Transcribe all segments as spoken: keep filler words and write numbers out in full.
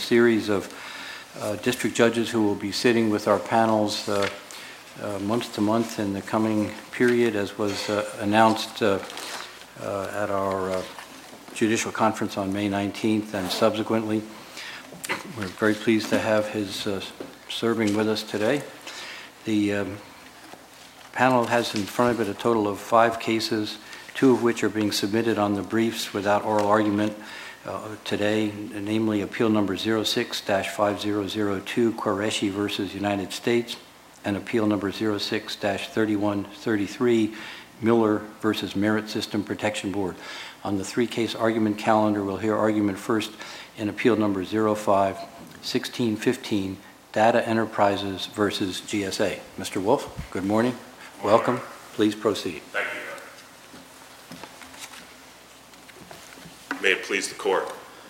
series of uh, district judges who will be sitting with our panels uh, uh, month to month in the coming period, as was uh, announced uh, uh, at our uh, judicial conference on May nineteenth and subsequently. We're very pleased to have his uh, serving with us today. The um, panel has in front of it a total of five cases, two of which are being submitted on the briefs without oral argument uh, today, namely Appeal Number zero six dash five zero zero two, Qureshi versus United States, and Appeal Number zero six dash thirty-one thirty-three, Miller versus Merit System Protection Board. On the three-case argument calendar, we'll hear argument first in Appeal Number zero five sixteen fifteen, Data Enterprises versus G S A. Mister Wolf, good morning. Good morning. Welcome. Please proceed. Thank you. May it please the Court.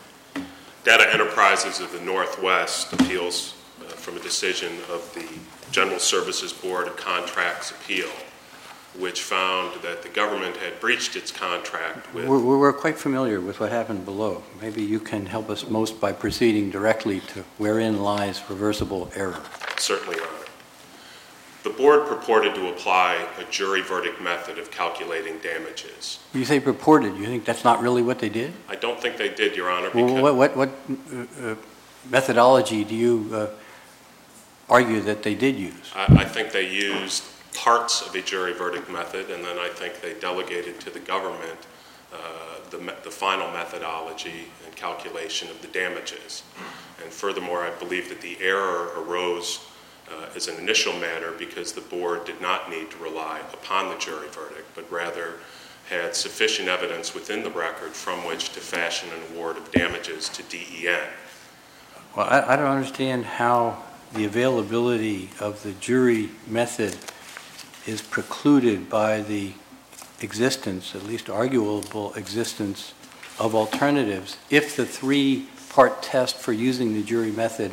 Data Enterprises of the Northwest appeals uh, from a decision of the General Services Board of Contracts Appeal, which found that the government had breached its contract with... We're, we're quite familiar with what happened below. Maybe you can help us most by proceeding directly to wherein lies reversible error. Certainly, Your Honor. The Board purported to apply a jury verdict method of calculating damages. You say purported. You think that's not really what they did? I don't think they did, Your Honor. Because Well, what, what, what uh, methodology do you uh, argue that they did use? I, I think they used parts of a jury verdict method, and then I think they delegated to the government uh, the, me- the final methodology and calculation of the damages. And furthermore, I believe that the error arose uh, as an initial matter because the board did not need to rely upon the jury verdict, but rather had sufficient evidence within the record from which to fashion an award of damages to D E N. Well, I, I don't understand how the availability of the jury method is precluded by the existence, at least arguable existence, of alternatives if the three-part test for using the jury method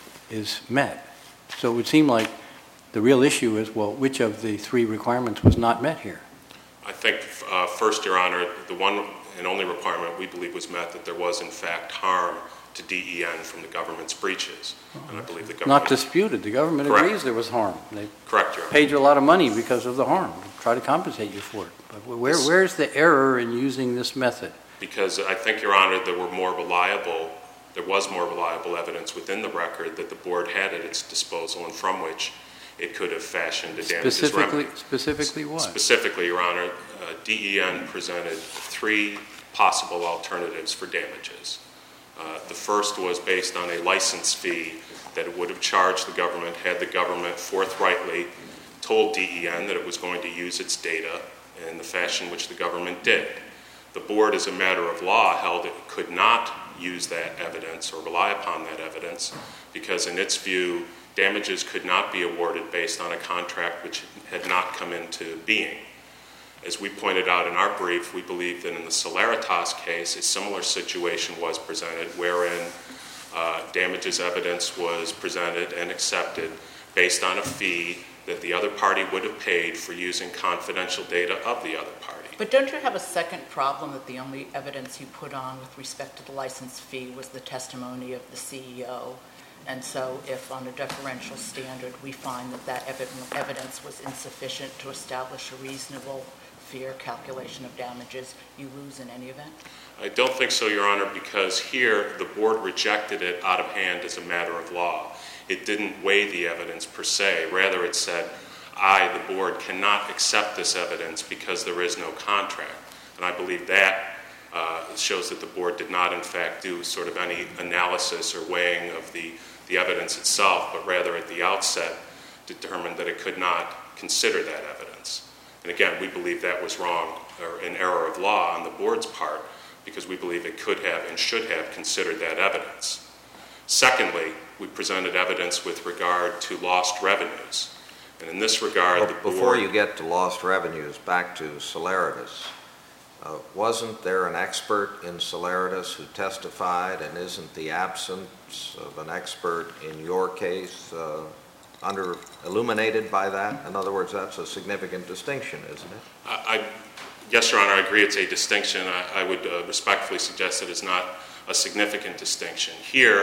is met. So it would seem like the real issue is, well, which of the three requirements was not met here? I think, uh, first, Your Honor, the one and only requirement we believe was met, that there was, in fact, harm to D E N from the government's breaches. And I believe the government... Not disputed. The government Correct. agrees there was harm. They Correct, Your Honor. paid you a lot of money because of the harm. Try to compensate you for it. But where, where's the error in using this method? Because I think, Your Honor, there were more reliable, there was more reliable evidence within the record that the board had at its disposal and from which it could have fashioned a damages Specifically, remedy. specifically what? Specifically, Your Honor, uh, D E N presented three possible alternatives for damages. Uh, the first was based on a license fee that it would have charged the government had the government forthrightly told D E N that it was going to use its data in the fashion which the government did. The board, as a matter of law, held it could not use that evidence or rely upon that evidence because, in its view, damages could not be awarded based on a contract which had not come into being. As we pointed out in our brief, we believe that in the Celeritas case, a similar situation was presented wherein uh, damages evidence was presented and accepted based on a fee that the other party would have paid for using confidential data of the other party. But don't you have a second problem that the only evidence you put on with respect to the license fee was the testimony of the C E O? And so if on a deferential standard we find that that ev- evidence was insufficient to establish a reasonable fair calculation of damages, you lose in any event? I don't think so, Your Honor, because here the board rejected it out of hand as a matter of law. It didn't weigh the evidence per se. Rather, it said, I, the board, cannot accept this evidence because there is no contract. And I believe that uh, shows that the board did not, in fact, do sort of any analysis or weighing of the, the evidence itself, but rather at the outset determined that it could not consider that evidence. And again, we believe that was wrong, or an error of law on the board's part, because we believe it could have and should have considered that evidence. Secondly, we presented evidence with regard to lost revenues. And in this regard, well, the board... Before you get to lost revenues, back to Celeritas, uh, wasn't there an expert in Celeritas who testified, and isn't the absence of an expert in your case uh, under illuminated by that? In other words, that's a significant distinction, isn't it? I, I, yes, Your Honor, I agree it's a distinction. I, I would uh, respectfully suggest that it's not a significant distinction. Here,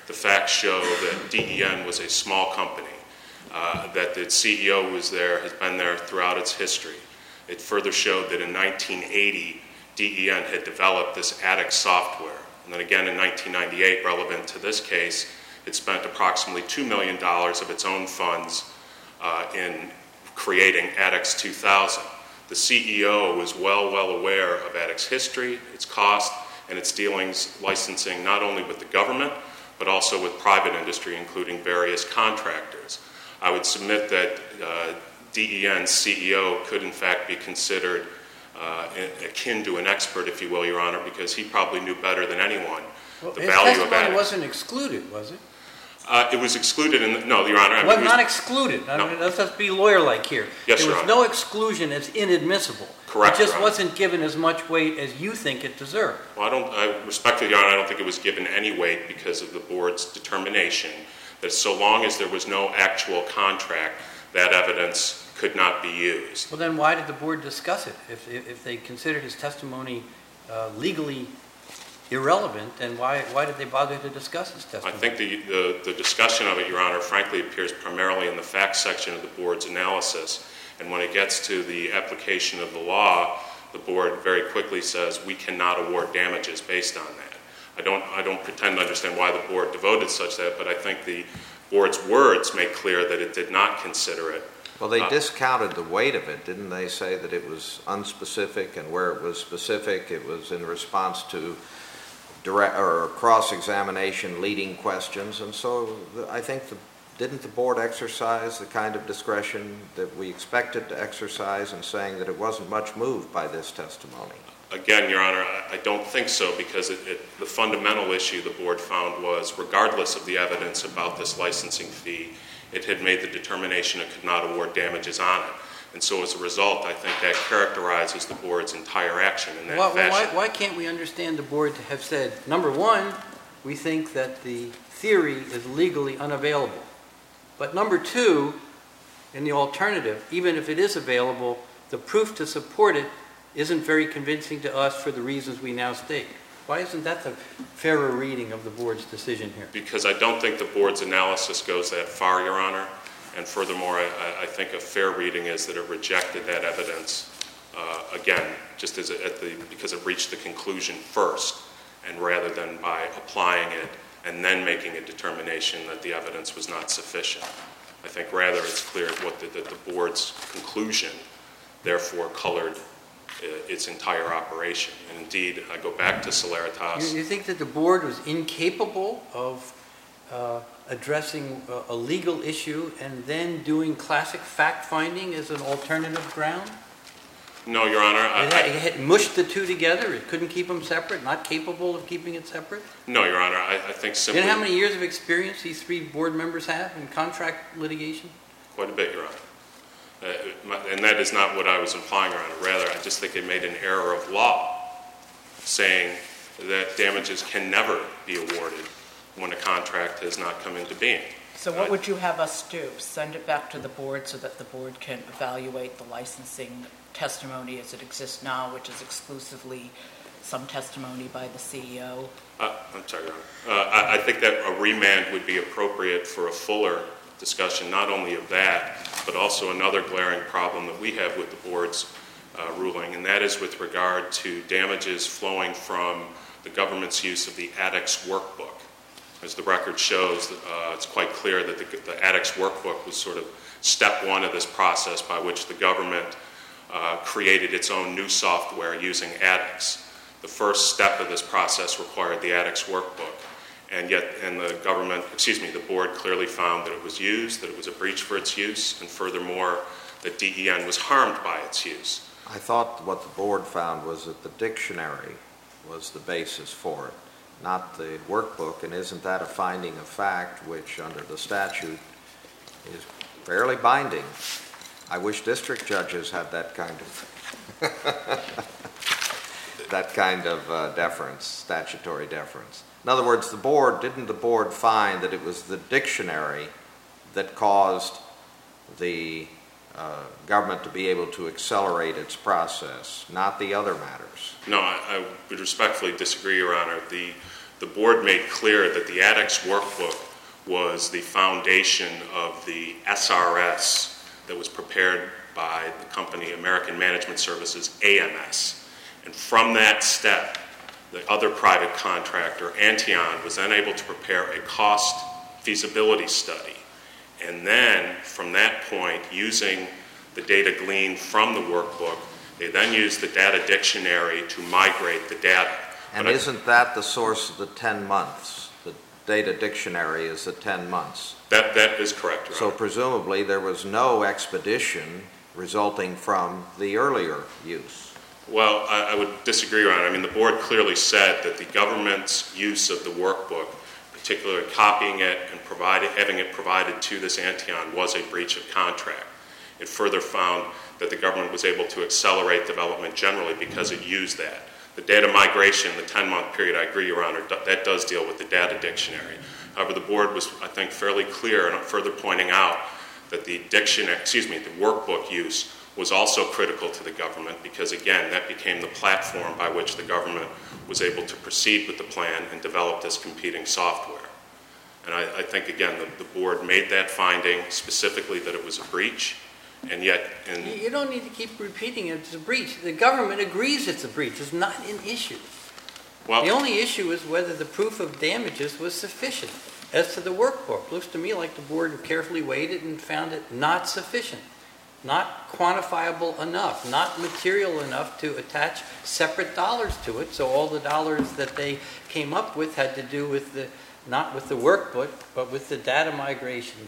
The facts show that D E N was a small company, uh, that the C E O was there, has been there throughout its history. It further showed that in nineteen eighty, D E N had developed this ADDX software. And then again in nineteen ninety-eight, relevant to this case, it spent approximately two million dollars of its own funds uh, in creating ADDX two thousand. The C E O was well, well aware of ADDX history, its cost, and its dealings licensing not only with the government, but also with private industry, including various contractors. I would submit that uh, D E N's C E O could in fact be considered uh, akin to an expert, if you will, Your Honor, because he probably knew better than anyone Well, the his value of testimony ADDX. wasn't excluded, was it? Uh, it was excluded in the, no, Your Honor. I mean, Well, it was- not excluded. I No. mean, let's just be lawyer-like here. Yes, There Your was Honor. no exclusion as inadmissible. Correct, It just Your Honor. wasn't given as much weight as you think it deserved. Well, I don't, I respectfully, Your Honor, I don't think it was given any weight because of the board's determination that so long as there was no actual contract, that evidence could not be used. Well, then why did the board discuss it? If, if if they considered his testimony uh, legally irrelevant, then why, why did they bother to discuss his I testimony? think the, the, the discussion of it, Your Honor, frankly appears primarily in the facts section of the board's analysis. And when it gets to the application of the law, the board very quickly says we cannot award damages based on that. I don't, I don't pretend to understand why the board devoted such that, but I think the board's words make clear that it did not consider it. Well, they Uh, discounted the weight of it, didn't they say that it was unspecific, and where it was specific, it was in response to direct or cross-examination leading questions, and so the- I think the, didn't the board exercise the kind of discretion that we expected to exercise in saying that it wasn't much moved by this testimony? Again, Your Honor, I I don't think so because it, it, the fundamental issue the board found was, regardless of the evidence about this licensing fee, it had made the determination it could not award damages on it. And so as a result, I think that characterizes the board's entire action in that Why, why, fashion. why can't we understand the board to have said, number one, we think that the theory is legally unavailable. But number two, in the alternative, even if it is available, the proof to support it isn't very convincing to us for the reasons we now state. Why isn't that the fairer reading of the board's decision here? Because I don't think the board's analysis goes that far, Your Honor. And furthermore, I, I think a fair reading is that it rejected that evidence, uh, again, just as it, at the, because it reached the conclusion first, and rather than by applying it and then making a determination that the evidence was not sufficient. I think rather it's clear what the, that the board's conclusion therefore colored uh, its entire operation. And indeed, I go back to Celeritas. You, you think that the board was incapable of uh, addressing a, a legal issue and then doing classic fact-finding as an alternative ground? No, Your Honor. I, It had, it had mushed the two together? It couldn't keep them separate? Not capable of keeping it separate? No, Your Honor. I, I think You simply know how many years of experience these three board members have in contract litigation? quite a bit, Your Honor. Uh, my- and that is not what I was implying, Your Honor. Rather, I just think they made an error of law saying that damages can never be awarded when a contract has not come into being. So what would you have us do? Send it back to the board so that the board can evaluate the licensing testimony as it exists now, which is exclusively some testimony by the C E O? Uh, I'm sorry, Your Honor. Uh, I, I think that a remand would be appropriate for a fuller discussion, not only of that, but also another glaring problem that we have with the board's uh, ruling, and that is with regard to damages flowing from the government's use of the ADDX workbook. As the record shows, uh, it's quite clear that the, the ADDX workbook was sort of step one of this process by which the government uh, created its own new software using ADDX. The first step of this process required the ADDX workbook, and yet, and the government, excuse me, the board clearly found that it was used, that it was a breach for its use, and furthermore, that D E N was harmed by its use. I thought what the board found was that the dictionary was the basis for it, not the workbook, and isn't that a finding of fact which, under the statute, is fairly binding? I wish district judges had that kind of that kind of uh, deference, statutory deference. In other words, the board, didn't the board find that it was the dictionary that caused the uh, government to be able to accelerate its process, not the other matters? No, I, I would respectfully disagree, Your Honor. The, the board made clear that the ADEX workbook was the foundation of the S R S that was prepared by the company American Management Services, A M S. And from that step, the other private contractor, Antion, was then able to prepare a cost feasibility study. And then, from that point, using the data gleaned from the workbook, they then used the data dictionary to migrate the data. And but isn't I, that the source of the ten months? The data dictionary is the ten months. That, that is correct, Your So Honor. presumably there was no expedition resulting from the earlier use. Well, I, I would disagree, Your Honor. I mean, the board clearly said that the government's use of the workbook, particularly copying it and providing, having it provided to this Antion, was a breach of contract. It further found that the government was able to accelerate development generally because it used that. The data migration, the ten-month period, I agree, Your Honor, that does deal with the data dictionary. However, the board was, I think, fairly clear in further pointing out that the dictionary, excuse me, the workbook use was also critical to the government because, again, that became the platform by which the government was able to proceed with the plan and develop this competing software. And I, I think, again, the, the board made that finding specifically that it was a breach, and yet... In, You don't need to keep repeating it. It's a breach. The government agrees it's a breach. It's not an issue. well, The only issue is whether the proof of damages was sufficient. As to the workbook, looks to me like the board carefully weighed it and found it not sufficient, not quantifiable enough, not material enough to attach separate dollars to it. So all the dollars that they came up with had to do with the, not with the workbook, but with the data migration.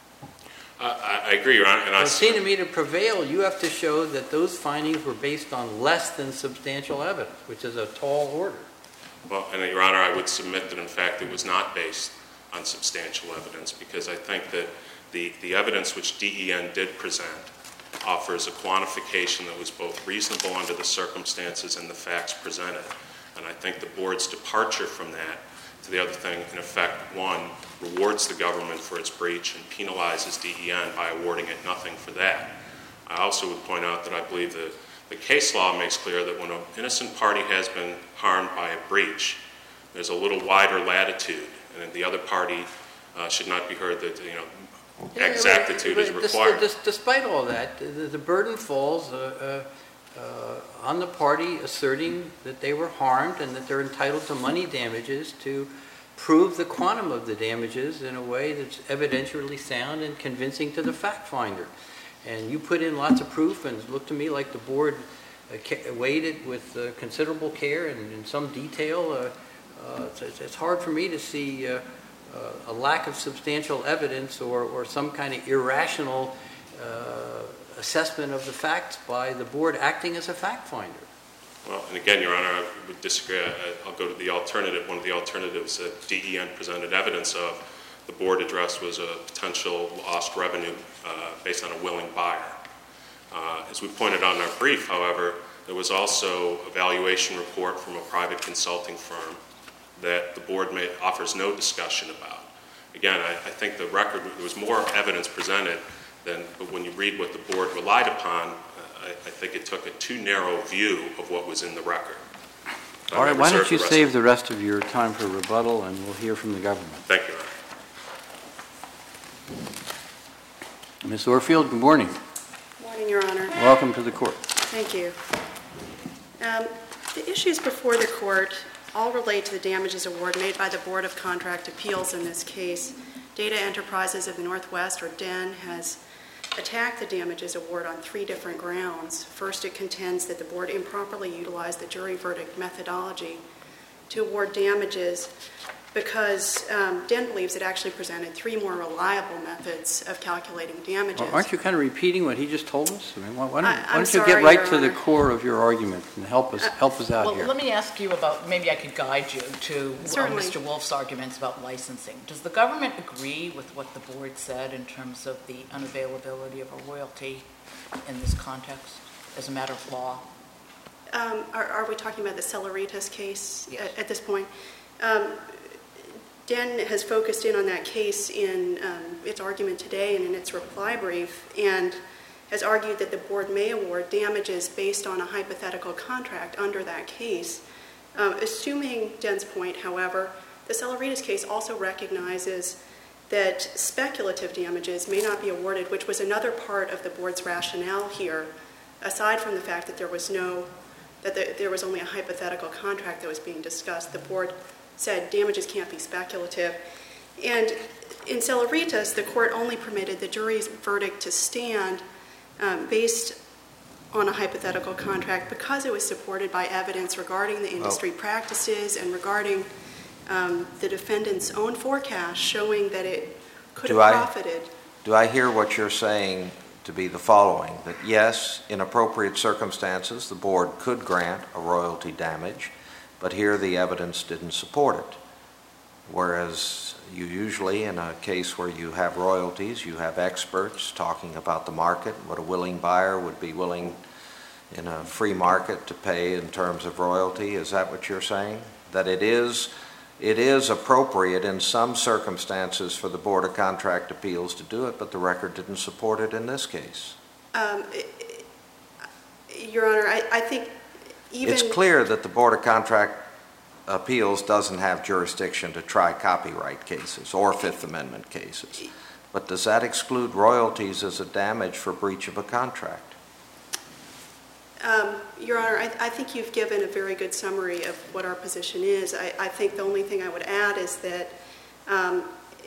I, I agree, Your Honor. And I, It seemed to me to prevail, you have to show that those findings were based on less than substantial evidence, which is a tall order. Well, and Your Honor, I would submit that, in fact, it was not based on substantial evidence because I think that the, the evidence which D E N did present offers a quantification that was both reasonable under the circumstances and the facts presented. And I think the board's departure from that to the other thing, in effect, one, rewards the government for its breach and penalizes D E N by awarding it nothing for that. I also would point out that I believe that the case law makes clear that when an innocent party has been harmed by a breach, there's a little wider latitude, and the other party uh, should not be heard that, you know, exactitude Yeah, is but required. dis- Despite all that, the, the burden falls uh, uh, uh, on the party asserting that they were harmed and that they're entitled to money damages to prove the quantum of the damages in a way that's evidentially sound and convincing to the fact finder. And you put in lots of proof, and it looked to me like the board uh, ca- weighed it with uh, considerable care and in some detail. Uh, uh, it's, it's hard for me to see uh, uh, a lack of substantial evidence or, or some kind of irrational uh, assessment of the facts by the board acting as a fact finder. Well, and again, Your Honor, I would disagree. I, I'll go to the alternative. One of the alternatives that D E N presented evidence of, the board addressed, was a potential lost revenue uh, based on a willing buyer. Uh, as we pointed out in our brief, however, there was also a valuation report from a private consulting firm that the board may, offers no discussion about. Again, I, I think the record, there was more evidence presented than, but when you read what the board relied upon, I, I think it took a too narrow view of what was in the record. All right, I why don't reserve you the rest save of- the rest of your time for rebuttal, and we'll hear from the government. Thank you, Your Honor. Miz Orfield, good morning. Morning, Your Honor. Welcome to the court. Thank you. Um, The issues before the court all relate to the damages award made by the Board of Contract Appeals in this case. Data Enterprises of the Northwest, or D E N, has attacked the damages award on three different grounds. First, it contends that the board improperly utilized the jury verdict methodology to award damages because um, D E N believes it actually presented three more reliable methods of calculating damages. Well, aren't you kind of repeating what he just told us? I mean, why, why don't, I- why I'm don't you sorry, get right Your to the Honor. core of your argument and help us help us out Well, here? let me ask you about, maybe I could guide you to uh, Certainly. Mister Wolf's arguments about licensing. Does the government agree with what the board said in terms of the unavailability of a royalty in this context as a matter of law? Um, Are are we talking about the Celeritas case Yes. at- at this point? Um, D E N has focused in on that case in um, its argument today and in its reply brief, and has argued that the board may award damages based on a hypothetical contract under that case. Um, assuming Den's point, however, the Celeritas case also recognizes that speculative damages may not be awarded, which was another part of the board's rationale here, aside from the fact that there was no, that there, there was only a hypothetical contract that was being discussed. The board said damages can't be speculative. And in Celeritas, the court only permitted the jury's verdict to stand um, based on a hypothetical contract because it was supported by evidence regarding the industry well, practices and regarding um, the defendant's own forecast showing that it could do have I, profited. Do I hear what you're saying to be the following, that yes, in appropriate circumstances, the board could grant a royalty damage, but here the evidence didn't support it? Whereas you usually, in a case where you have royalties, you have experts talking about the market, what a willing buyer would be willing in a free market to pay in terms of royalty. Is that what you're saying? That it is, it is appropriate in some circumstances for the Board of Contract Appeals to do it, but the record didn't support it in this case? Um, Your Honor, I, I think even... It's clear that the Board of Contract Appeals doesn't have jurisdiction to try copyright cases or Fifth Amendment cases. But does that exclude royalties as a damage for breach of a contract? Um, Your Honor, I, I think you've given a very good summary of what our position is. I, I think the only thing I would add is that um,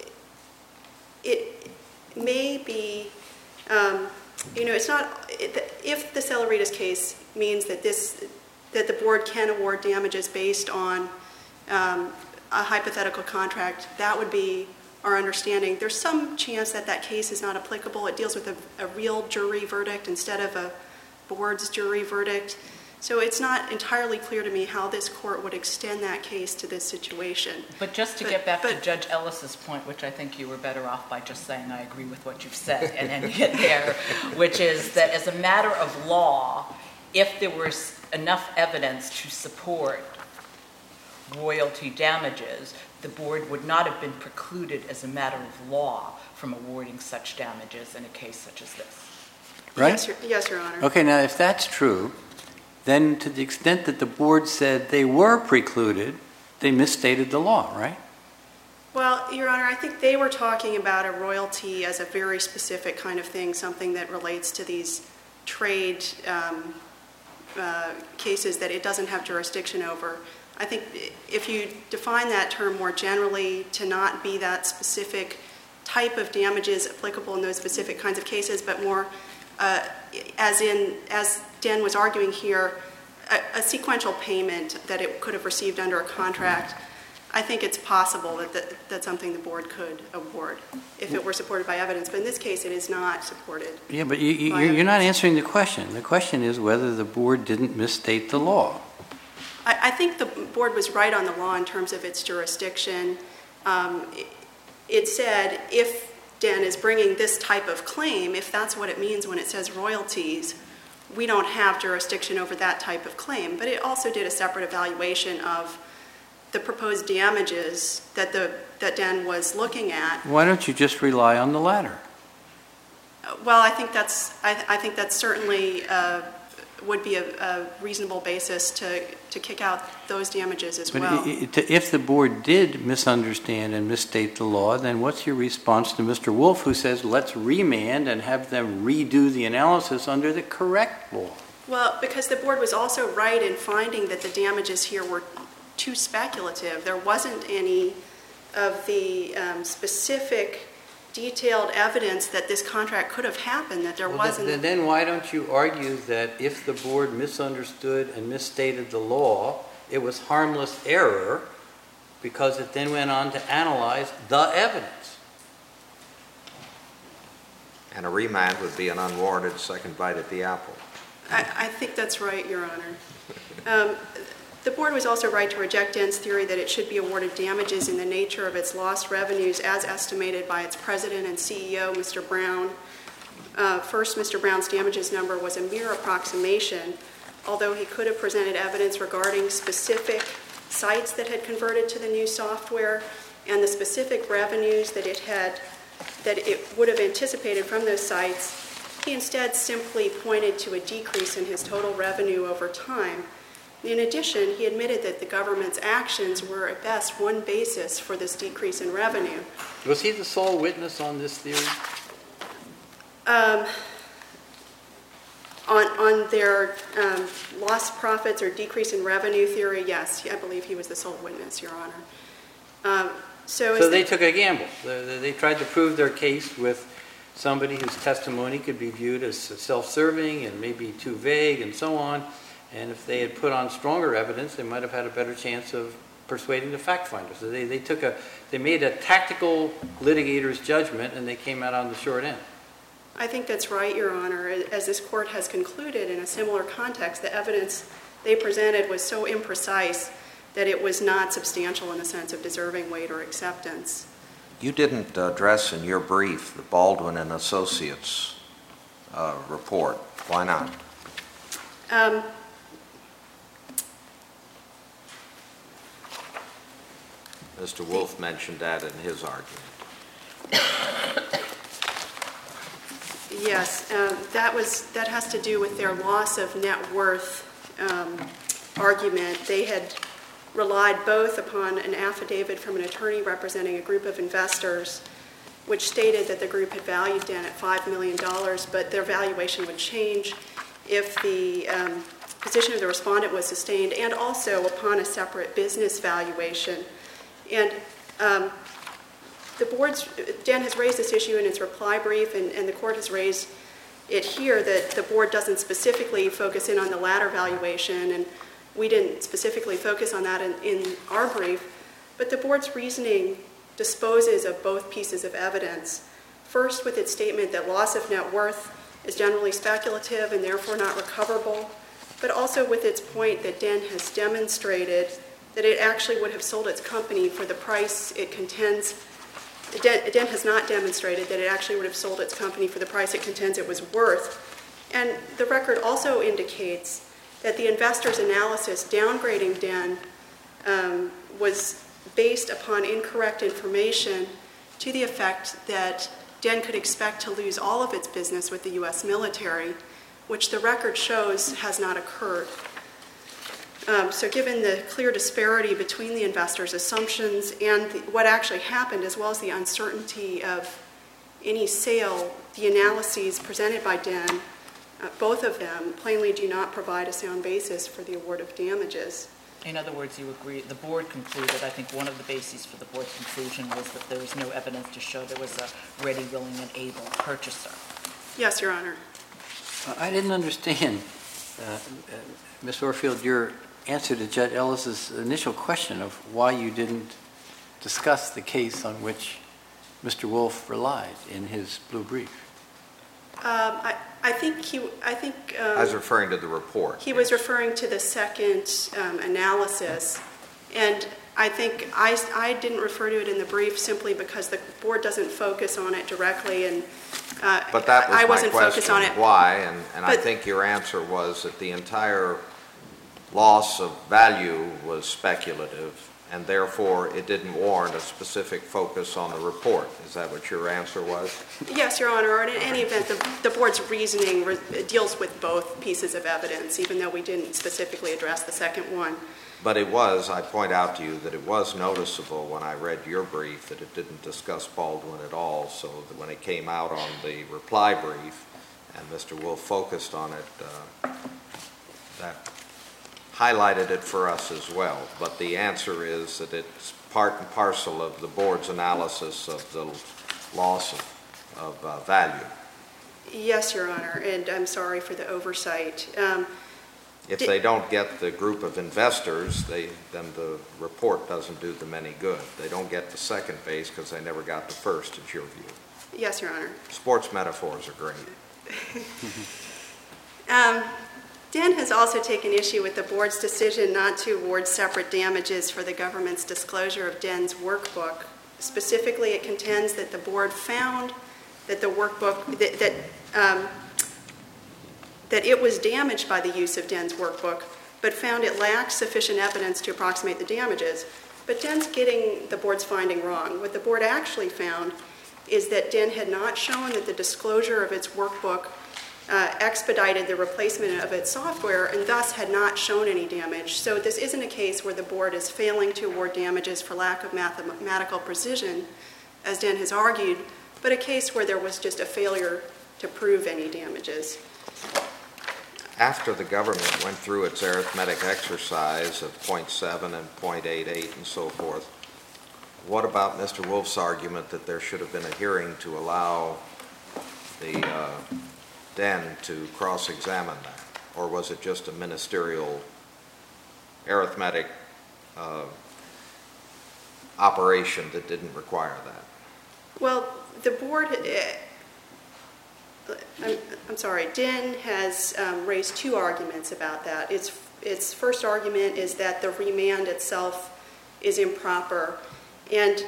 it may be, um, you know, it's not, it, if the Celeritas case means that this, that the board can award damages based on um, a hypothetical contract, that would be our understanding. There's some chance that that case is not applicable. It deals with a, a real jury verdict instead of a board's jury verdict. So it's not entirely clear to me how this court would extend that case to this situation. But just to But- get back to but- Judge Ellis's point, which I think you were better off by just saying I agree with what you've said and then get there, which is that as a matter of law, if there was enough evidence to support royalty damages, the board would not have been precluded as a matter of law from awarding such damages in a case such as this. Right? Yes, Your, yes, Your Honor. Okay, now if that's true, then to the extent that the board said they were precluded, they misstated the law, right? Well, Your Honor, I think they were talking about a royalty as a very specific kind of thing, something that relates to these trade um, uh, cases that it doesn't have jurisdiction over. I think if you define that term more generally to not be that specific type of damages applicable in those specific kinds of cases, but more uh, as in, as Dan was arguing here, a, a sequential payment that it could have received under a contract, I think it's possible that that, that's something the board could award if it were supported by evidence. But in this case, it is not supported. Yeah, but you, you, you're not answering the question. The question is whether the board didn't misstate the law. I, I think the board was right on the law in terms of its jurisdiction. Um, it, it said if Dan is bringing this type of claim, if that's what it means when it says royalties, we don't have jurisdiction over that type of claim. But it also did a separate evaluation of the proposed damages that the that Dan was looking at. Why don't you just rely on the latter? Well, I think that's I, I think that's certainly uh, would be a, a reasonable basis to to kick out those damages as But well. i- i- if the board did misunderstand and misstate the law, then what's your response to Mister Wolf, who says let's remand and have them redo the analysis under the correct law? Well, because the board was also right in finding that the damages here were too speculative. There wasn't any of the um, specific, detailed evidence that this contract could have happened, that there Well, wasn't. then, then why don't you argue that if the board misunderstood and misstated the law, it was harmless error because it then went on to analyze the evidence? And a remand would be an unwarranted second bite at the apple. I, I think that's right, Your Honor. Um, the board was also right to reject Dan's theory that it should be awarded damages in the nature of its lost revenues as estimated by its president and C E O, Mister Brown. Uh, first, Mister Brown's damages number was a mere approximation, although he could have presented evidence regarding specific sites that had converted to the new software and the specific revenues that it had, that it would have anticipated from those sites. He instead simply pointed to a decrease in his total revenue over time. In addition, he admitted that the government's actions were at best one basis for this decrease in revenue. Was he the sole witness on this theory? Um, on, on their um, lost profits or decrease in revenue theory, yes, I believe he was the sole witness, Your Honor. Um, so So is they the- took a gamble. They, they- they tried to prove their case with somebody whose testimony could be viewed as self-serving and maybe too vague and so on. And if they had put on stronger evidence, they might have had a better chance of persuading the fact finder. So they, they took a, they made a tactical litigator's judgment and they came out on the short end. I think that's right, Your Honor. As this court has concluded in a similar context, the evidence they presented was so imprecise that it was not substantial in the sense of deserving weight or acceptance. You didn't address in your brief the Baldwin and Associates uh, report. Why not? Um, Mister Wolf mentioned that in his argument. Yes, um, that was, that has to do with their loss of net worth um, argument. They had relied both upon an affidavit from an attorney representing a group of investors, which stated that the group had valued Dan at five million dollars, but their valuation would change if the um, position of the respondent was sustained, and also upon a separate business valuation. And um, the board's, Dan has raised this issue in its reply brief, and, and the court has raised it here, that the board doesn't specifically focus in on the latter valuation, and we didn't specifically focus on that in, in our brief, but the board's reasoning disposes of both pieces of evidence. First, with its statement that loss of net worth is generally speculative and therefore not recoverable, but also with its point that Dan has demonstrated that it actually would have sold its company for the price it contends. Dan has not demonstrated that it actually would have sold its company for the price it contends it was worth. And the record also indicates that the investor's analysis downgrading Dan um, was based upon incorrect information to the effect that Dan could expect to lose all of its business with the U S military, which the record shows has not occurred. Um, so given the clear disparity between the investors' assumptions and the, what actually happened, as well as the uncertainty of any sale, the analyses presented by Dan, uh, both of them plainly do not provide a sound basis for the award of damages. In other words, you agree, the board concluded, I think one of the bases for the board's conclusion was that there was no evidence to show there was a ready, willing, and able purchaser. Yes, Your Honor. I didn't understand, uh, uh, Miz Orfield, your answer to Judge Ellis's initial question of why you didn't discuss the case on which Mister Wolf relied in his blue brief. Um, I, I think he, I think um, I was referring to the report. he was referring to the second um, analysis, and I think I, I didn't refer to it in the brief simply because the board doesn't focus on it directly, and uh, But that was I my wasn't question, focused on it. why? And, and I But- think your answer was that the entire loss of value was speculative, and therefore it didn't warrant a specific focus on the report. Is that what your answer was? Yes, Your Honor, or in any event, the, the board's reasoning re- deals with both pieces of evidence, even though we didn't specifically address the second one. But it was, I point out to you that it was noticeable when I read your brief that it didn't discuss Baldwin at all, so that when it came out on the reply brief and Mister Wolf focused on it, uh, that highlighted it for us as well. But the answer is that it's part and parcel of the board's analysis of the loss of, of uh, value. Yes, Your Honor, and I'm sorry for the oversight. Um, If Did- they don't get the group of investors, they, then the report doesn't do them any good. They don't get the second base because they never got the first, is your view. yes, Your Honor. Sports metaphors are great. Um, Dan has also taken issue with the board's decision not to award separate damages for the government's disclosure of Dan's workbook. Specifically, it contends that the board found that the workbook, that, that, um, that it was damaged by the use of Dan's workbook, but found it lacked sufficient evidence to approximate the damages. But Dan's getting the board's finding wrong. What the board actually found is that Dan had not shown that the disclosure of its workbook uh, expedited the replacement of its software and thus had not shown any damage. So this isn't a case where the board is failing to award damages for lack of mathematical precision, as Dan has argued, but a case where there was just a failure to prove any damages. After the government went through its arithmetic exercise of point seven and point eight eight and so forth, what about Mister Wolf's argument that there should have been a hearing to allow the uh, D E N to cross-examine that? Or was it just a ministerial arithmetic uh, operation that didn't require that? Well, the board, uh, I'm, I'm sorry, D E N has um, raised two arguments about that. Its, its first argument is that the remand itself is improper. And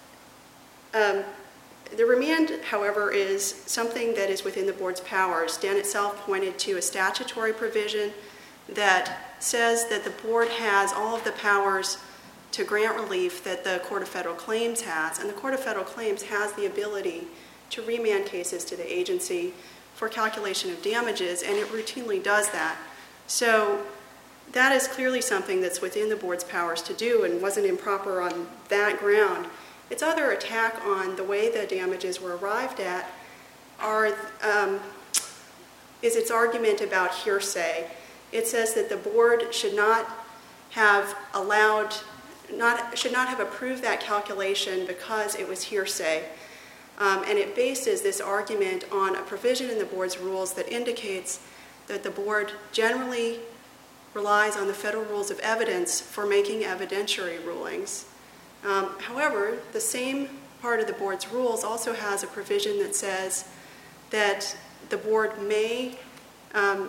um, the remand, however, is something that is within the board's powers. D E N itself pointed to a statutory provision that says that the board has all of the powers to grant relief that the Court of Federal Claims has, and the Court of Federal Claims has the ability to remand cases to the agency for calculation of damages, and it routinely does that. So that is clearly something that's within the board's powers to do and wasn't improper on that ground. Its other attack on the way the damages were arrived at are, um, is its argument about hearsay. It says that the board should not have allowed, not, should not have approved that calculation because it was hearsay. Um, and it bases this argument on a provision in the board's rules that indicates that the board generally relies on the federal rules of evidence for making evidentiary rulings. Um, however, the same part of the board's rules also has a provision that says that the board may um,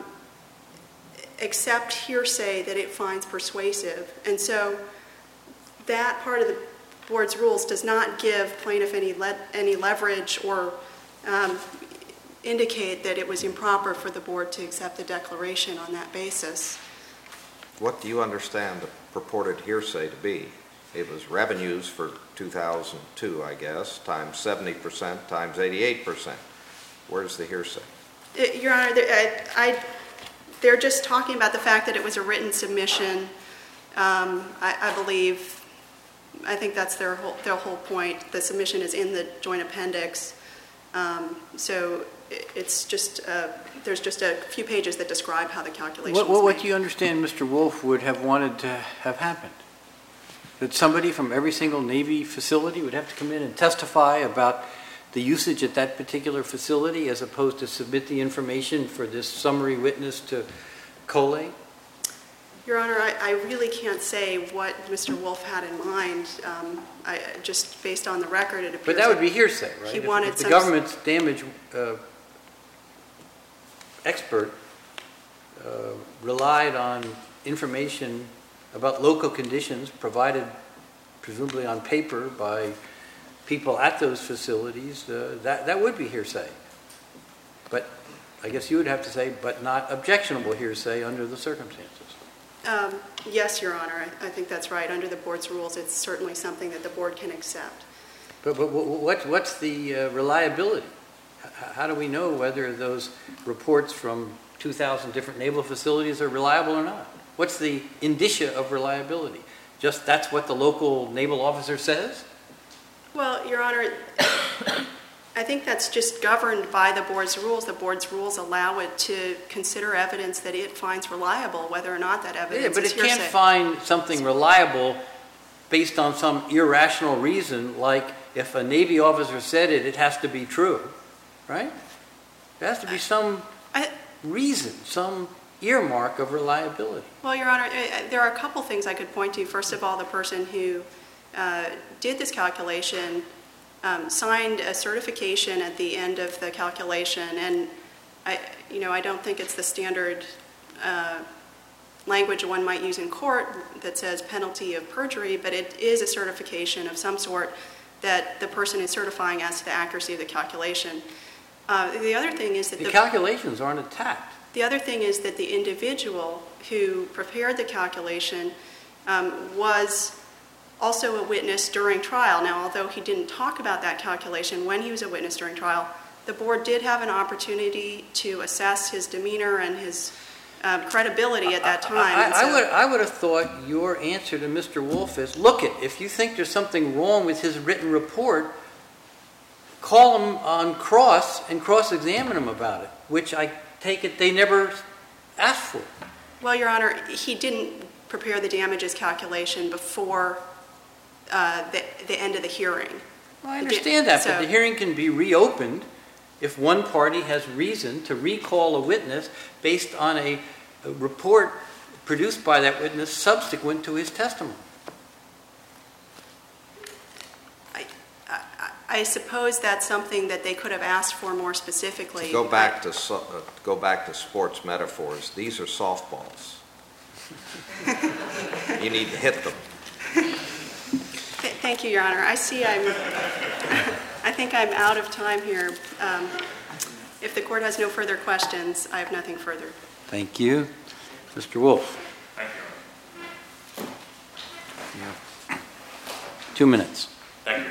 accept hearsay that it finds persuasive. And so that part of the board's rules does not give plaintiff any, le any leverage or um, indicate that it was improper for the board to accept the declaration on that basis. What do you understand the purported hearsay to be? It was revenues for two thousand two, I guess, times seventy percent times eighty-eight percent. Where's the hearsay? It, Your Honor, I, I, they're just talking about the fact that it was a written submission. Um, I, I believe, I think that's their whole, their whole point. The submission is in the joint appendix. Um, so it, it's just, uh, there's just a few pages that describe how the calculation What, was what made. do you understand Mister Wolf would have wanted to have happened? That somebody from every single Navy facility would have to come in and testify about the usage at that particular facility as opposed to submit the information for this summary witness to collate? Your Honor, I, I really can't say what Mister Wolf had in mind. Um, I, just based on the record, it appears But that would be hearsay, right? He If- wanted if the some- government's damage uh, expert uh, relied on information about local conditions provided presumably on paper by people at those facilities, uh, that, that would be hearsay. But I guess you would have to say, but not objectionable hearsay under the circumstances. Um, yes, Your Honor, I, I think that's right. Under the board's rules, it's certainly something that the board can accept. But, but what, what's the uh, reliability? H- how do we know whether those reports from two thousand different naval facilities are reliable or not? What's the indicia of reliability? Just that's what the local naval officer says? Well, Your Honor, I think that's just governed by the board's rules. The board's rules allow it to consider evidence that it finds reliable, whether or not that evidence Yeah, but is it can't hearsay. find something reliable based on some irrational reason, like if a Navy officer said it, it has to be true, right? There has to be some I, reason, some earmark of reliability. Well, Your Honor, uh, there are a couple things I could point to. First of all, the person who uh, did this calculation um, signed a certification at the end of the calculation, and I, you know, I don't think it's the standard uh, language one might use in court that says penalty of perjury, but it is a certification of some sort that the person is certifying as to the accuracy of the calculation. Uh, the other thing is that The the calculations aren't attacked. The other thing is that the individual who prepared the calculation um, was also a witness during trial. Now, although he didn't talk about that calculation when he was a witness during trial, The board did have an opportunity to assess his demeanor and his um, credibility at that time. I, and I so- would, I would have thought your answer to Mister Wolf is, look it, if you think there's something wrong with his written report, call him on cross and cross-examine him about it, which I take it they never asked for. Well, Your Honor, he didn't prepare the damages calculation before uh, the, the end of the hearing. Well, I understand that, but So- the hearing can be reopened if one party has reason to recall a witness based on a, a report produced by that witness subsequent to his testimony. I, I, I suppose that's something that they could have asked for more specifically. To go back to, so- uh, go back to sports metaphors, these are softballs. You need to hit them. Th- Thank you, Your Honor. I see I'm, I think I'm out of time here. Um, If the court has no further questions, I have nothing further. Thank you. Mister Wolf? Thank you. Yeah. Two minutes. Thank you.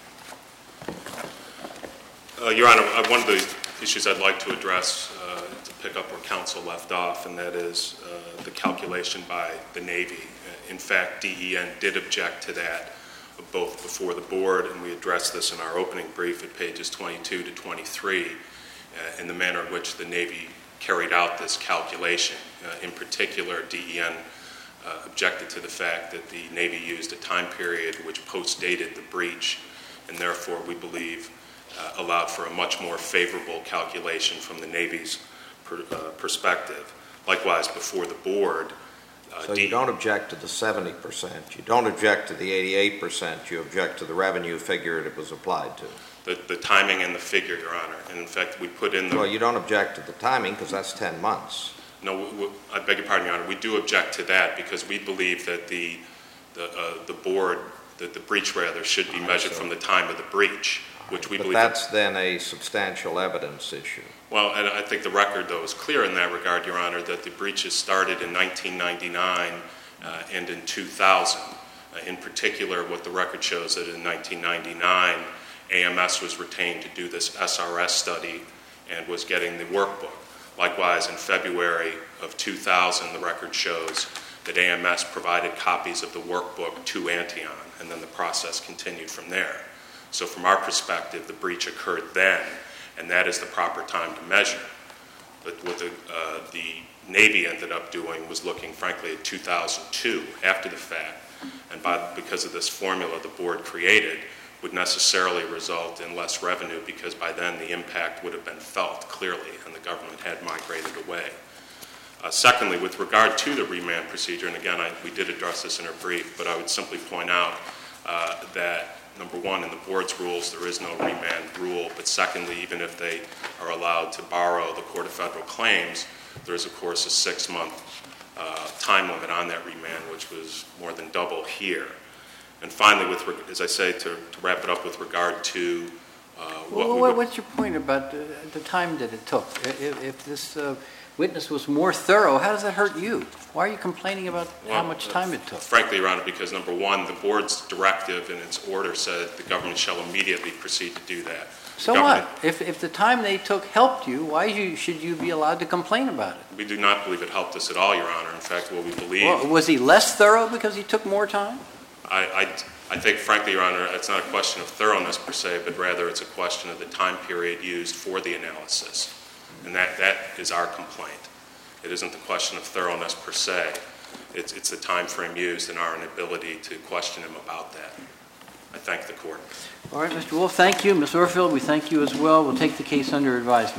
Uh, Your Honor, uh, one of the issues I'd like to address, uh, to pick up where counsel left off, and that is uh, the calculation by the Navy. In fact, D E N did object to that, both before the board, and we addressed this in our opening brief at pages twenty-two to twenty-three, uh, in the manner in which the Navy carried out this calculation. Uh, in particular, D E N uh, objected to the fact that the Navy used a time period which post-dated the breach, and therefore we believe uh, allowed for a much more favorable calculation from the Navy's per, uh, perspective. Likewise, before the board, uh, So D- you don't object to the seventy percent, you don't object to the eighty-eight percent, you object to the revenue figure it was applied to. the, the timing and the figure, Your Honor. And in fact, we put in the... Well, you don't object to the timing because that's ten months. No, we, we, I beg your pardon, Your Honor. We do object to that because we believe that the the, uh, the board, that the breach rather, should be measured from the time of the breach, which we But believe. that's then a substantial evidence issue. Well, and I think the record, though, is clear in that regard, Your Honor, that the breaches started in nineteen ninety-nine uh, and in two thousand. Uh, in particular, what the record shows that in nineteen ninety-nine, A M S was retained to do this S R S study and was getting the workbook. Likewise, in February of two thousand, the record shows that A M S provided copies of the workbook to Antion, and then the process continued from there. So from our perspective, the breach occurred then, and that is the proper time to measure. But what the, uh, the Navy ended up doing was looking, frankly, at two thousand two, after the fact, and by, because of this formula the board created, would necessarily result in less revenue because by then the impact would have been felt clearly and the government had migrated away. Uh, secondly, with regard to the remand procedure, and again, I, we did address this in our brief, but I would simply point out uh, that, number one, in the board's rules, there is no remand rule, but secondly, even if they are allowed to borrow the Court of Federal Claims, there is, of course, a six-month uh, time limit on that remand, which was more than double here. And finally, with, as I say, to, to wrap it up with regard to uh, what Well, we what- would, what's your point about the, the time that it took? If, if this uh, witness was more thorough, how does that hurt you? Why are you complaining about how Well, much uh, time it took? Frankly, Your Honor, because number one, the board's directive in its order said the government shall immediately proceed to do that. So The what? government- If, if the time they took helped you, why you, should you be allowed to complain about it? We do not believe it helped us at all, Your Honor. In fact, what we believe, Well, was he less thorough because he took more time? I, I, I think, frankly, Your Honor, it's not a question of thoroughness per se, but rather it's a question of the time period used for the analysis. And that, that is our complaint. It isn't the question of thoroughness per se. It's, it's the time frame used and our inability to question him about that. I thank the court. All right, Mister Wolf, thank you. Miz Orfield, we thank you as well. We'll take the case under advisement.